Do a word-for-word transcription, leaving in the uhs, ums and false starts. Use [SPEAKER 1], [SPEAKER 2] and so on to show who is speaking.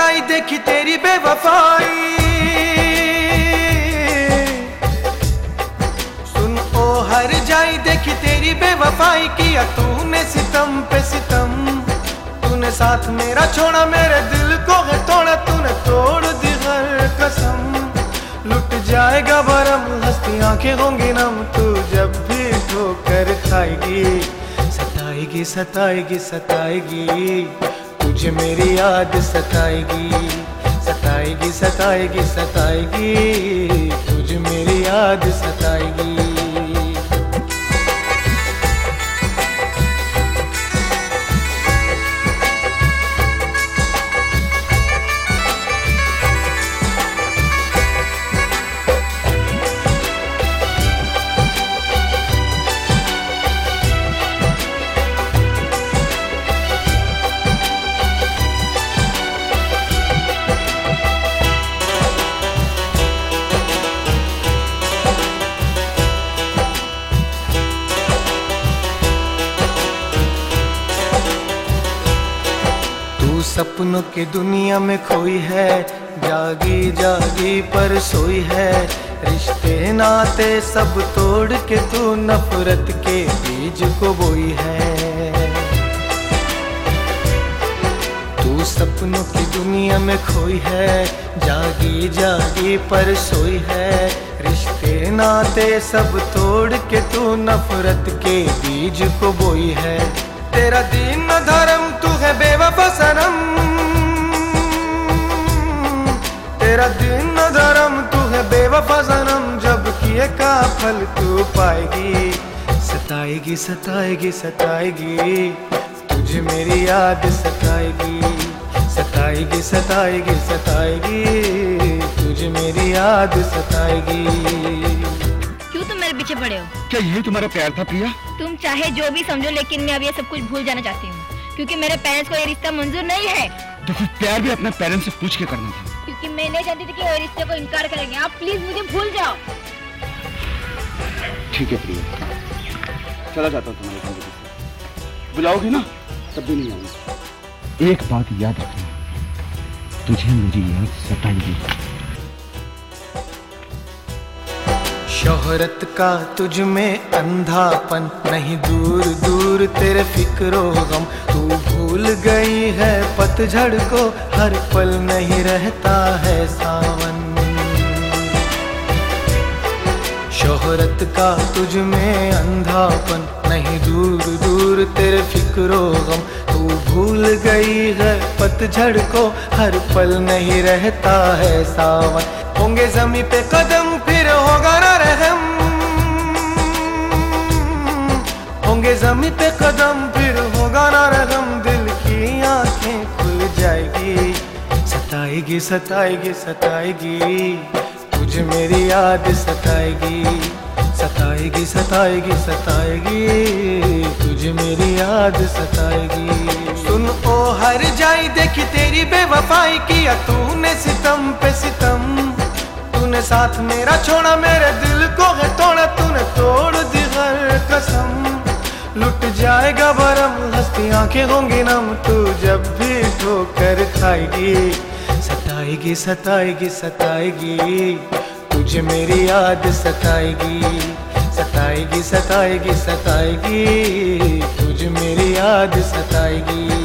[SPEAKER 1] जाई देखी तेरी बेवफाई, सुन ओ हर जाई देखी तेरी बेवफाई, किया तूने सितम पे सितम, तूने साथ मेरा छोड़ा, मेरे दिल को है तोड़ा, तूने तोड़ दी हर कसम। लुट जाएगा भरम, हंसती आंखें होंगी नम, तू जब भी ठोकर खाएगी, सताएगी सताएगी सताएगी, तुझे मेरी याद सताएगी, सताएगी सताएगी सताएगी, तुझे मेरी याद सताएगी। सपनों की दुनिया में खोई है, जागी जागी पर सोई है, रिश्ते नाते सब तोड़ के तू नफरत के बीज को बोई है। तू सपनों की दुनिया में खोई है, जागी जागी पर सोई है, रिश्ते नाते सब तोड़ के तू नफरत के बीज को बोई है। तेरा दीन न धर्म, तू है बेवफा सनम, तेरा दीन न धर्म, तू है बेवफा सनम, जब किए का फल तू पाएगी, सताएगी सताएगी सताएगी, तुझे मेरी याद सताएगी, सताएगी सताएगी सताएगी, तुझे मेरी याद सताएगी।
[SPEAKER 2] क्यों तुम मेरे पीछे पड़े हो?
[SPEAKER 3] क्या यही तुम्हारा प्यार था प्रिया?
[SPEAKER 2] तुम चाहे जो भी समझो, लेकिन मैं अब ये सब कुछ भूल जाना चाहती हूँ, क्योंकि मेरे पेरेंट्स को ये रिश्ता मंजूर नहीं है।
[SPEAKER 3] तो फिर प्यार भी अपने पेरेंट्स से पूछ के करना था।
[SPEAKER 2] क्योंकि मैं नहीं जानती थी कि वो रिश्ते को इनकार करेंगे। आप प्लीज मुझे भूल जाओ।
[SPEAKER 3] ठीक है प्रिया, चला जाता हूँ तुम्हारी जिंदगी से। बुलाओगी ना तब भी नहीं आऊंगा। एक बात याद रखना, तुझे मेरी याद सताएगी।
[SPEAKER 1] शोहरत का तुझ में अंधापन, नहीं दूर दूर तेरे फिक्रो गम, तू भूल गई है पतझड़ को, हर पल नहीं रहता है सावन। शोहरत का तुझ में अंधापन, नहीं दूर दूर तेरे फिक्रो गम, तू भूल गई है पतझड़ को, हर पल नहीं रहता है सावन। होंगे जमी पे कदम, फिर होगा ना रहम, होंगे जमी पे कदम, फिर होगा ना रहम, दिल की आंखें खुल जाएगी, सताएगी सताएगी सताएगी, तुझे मेरी याद सताएगी, सताएगी सताएगी सताएगी, तुझे मेरी याद सताएगी। सुन ओ हर जाई देखी तेरी बेवफाई, किया तूने सितम पे सितम, तूने साथ मेरा छोड़ा, मेरे दिल को है तोड़ा, तूने तोड़ दी हर कसम। लुट जाएगा भरम, हंसती आंखें होंगी नम, तू जब भी ठोकर खाएगी, सताएगी सताएगी सताएगी, तुझे मेरी याद सताएगी, सताएगी सताएगी सताएगी, तुझे मेरी याद सताएगी।